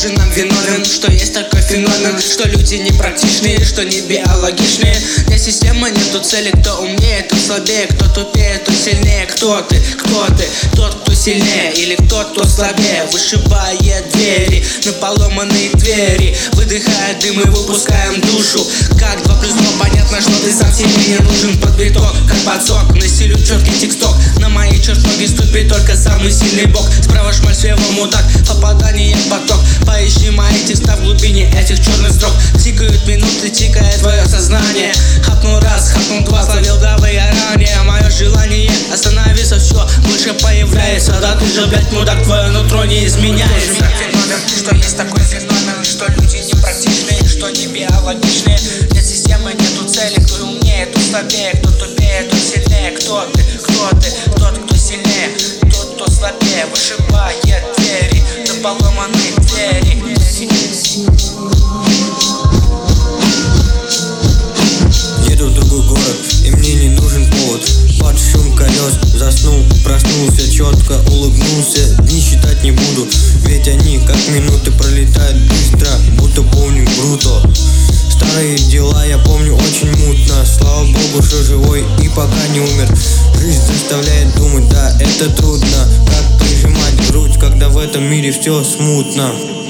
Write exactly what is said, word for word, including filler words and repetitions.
же нам виновен, что есть такой феномен, что люди непрактичные, что не биологичные. Для системы нету цели, кто умнее, кто слабее, кто тупее, кто сильнее. Кто ты? Кто ты? Тот, кто сильнее, или тот, кто слабее? Вышибает двери на поломанные двери, выдыхая дым и выпускаем душу. Как два плюс два, понятно, что ты сам себе не нужен. Под биток, как подсок, на стилю четкий тексток. На моей чертоге ступит только самый сильный бок. Справа шмаль, слева мудак, попадание в поток. Поищи мои текста в глубине этих черных строк. Тикают минуты, тикает твое сознание. Хапнул раз, хапнул два, словил до выгорания. Мое желание остановиться все больше появляется. Да ты же, блять, мудак, твое нутро не изменяется. Что есть такой феномен, что люди непрактичные, что не биологичные. Для системы нету цели, кто умнее, кто слабее, кто тупее, кто сильнее. Кто ты? Кто ты? Тот, кто сильнее, тот, кто слабее. Вышибает двери на поломанные двери. Еду в другой город, и мне не нужен повод. Под шум колес заснул, проснулся, четко улыбнулся. Дни считать не буду, ведь они как минуты пролетают быстро, будто помню Бруто. Старые дела я помню очень мутно. Слава богу, что живой и пока не умер. Жизнь заставляет думать, да, это трудно. Как прижимать грудь, когда в этом мире все смутно.